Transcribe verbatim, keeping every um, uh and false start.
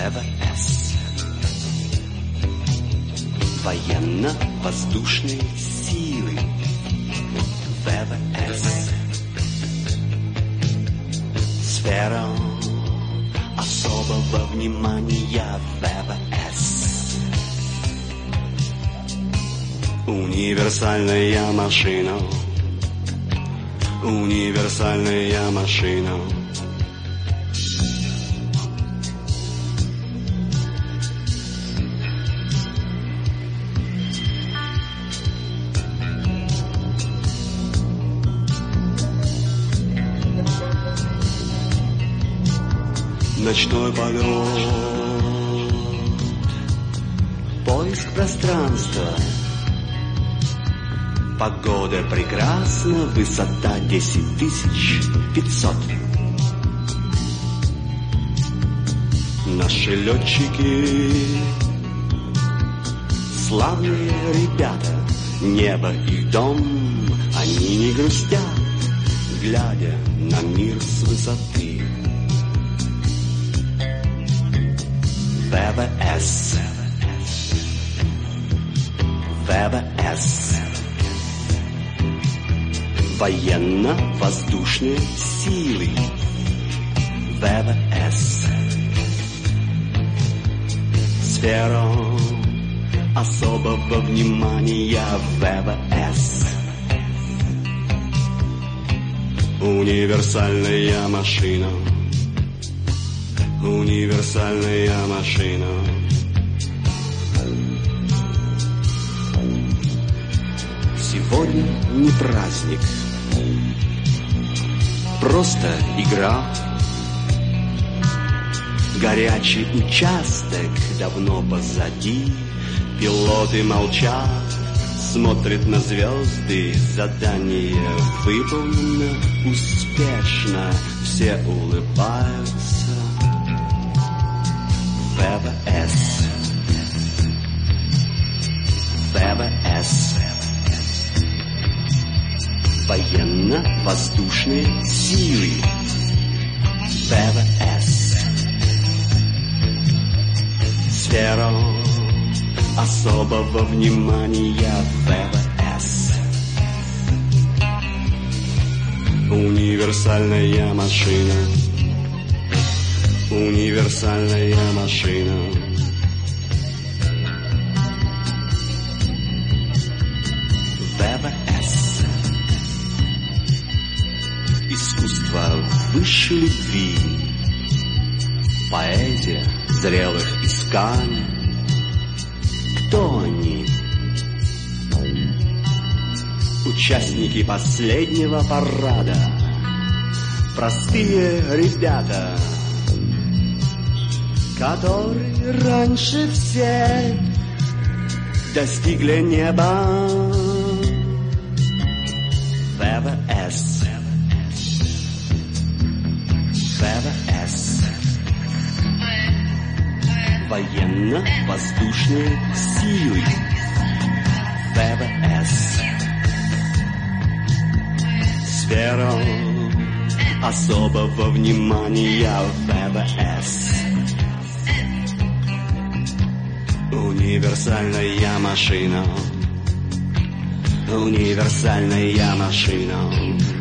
ВВС. Военно-воздушные силы. ВВС. Сфера особого внимания. ВВС. Универсальная машина. Универсальная машина. Ночной полет, поиск пространства. Погода прекрасна, высота десять тысяч пятьсот. Наши летчики, славные ребята, небо и дом, они не грустят, глядя на мир с высоты. ВВС. ВВС. Военно-воздушные силы. ВВС. Сфера особого внимания. ВВС. Универсальная машина. Универсальная машина. Сегодня не праздник, просто игра. Горячий участок давно позади. Пилоты молчат, смотрят на звезды. Задание выполнено успешно, все улыбаются. ВВС. ВВС. Военно-воздушные силы. ВВС. Сфера особого внимания. ВВС. Универсальная машина. Универсальная машина. ВВС. Искусство высшей любви. Поэзия зрелых исканий. Кто они? Участники последнего парада. Простые ребята, которые раньше всех достигли неба. ВВС. ВВС. Военно-воздушные силы. ВВС. Сфера особого внимания. ВВС. Универсальная машина. Универсальная машина.